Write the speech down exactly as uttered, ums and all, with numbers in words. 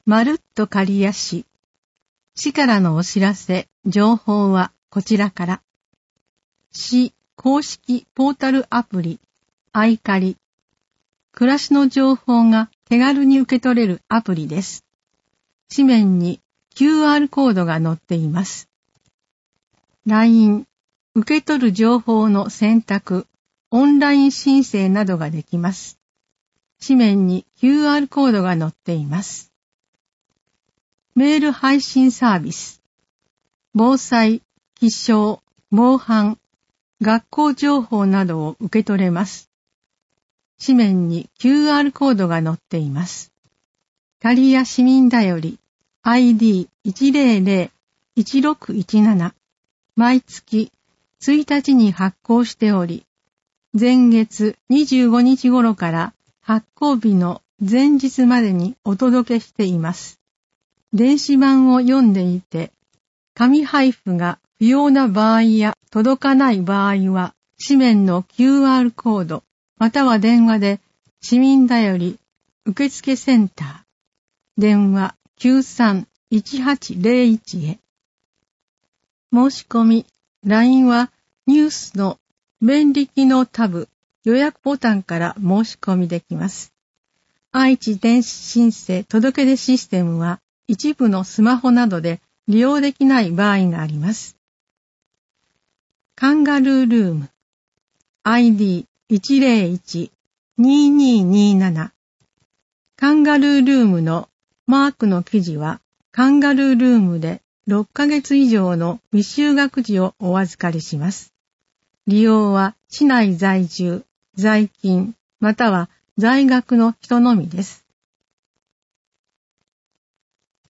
まるっと刈谷市。市からのお知らせ、情報はこちらから。市公式ポータルアプリ、アイカリ。暮らしの情報が手軽に受け取れるアプリです。紙面に キューアール コードが載っています。ライン、受け取る情報の選択、オンライン申請などができます。紙面に キューアール コードが載っています。メール配信サービス。防災、気象、防犯、学校情報などを受け取れます。紙面に キューアール コードが載っています。刈谷市民だより アイディーいちゼロゼロいちろくいちなな 毎月ついたちに発行しており、前月にじゅうごにち頃から発行日の前日までにお届けしています。電子版を読んでいて、紙配布が不要な場合や届かない場合は、紙面の キューアール コード、または電話で市民だより受付センター、電話 きゅうさんいちはちゼロいち へ。申し込み、ライン はニュースの便利機能タブ予約ボタンから申し込みできます。愛知電子申請届出システムは一部のスマホなどで利用できない場合があります。カンガルールーム アイディーいちゼロいちににになな カンガルールームのマークの記事はカンガルールームでろっかげつ以上の未就学児をお預かりします。利用は市内在住、在勤、または在学の人のみです。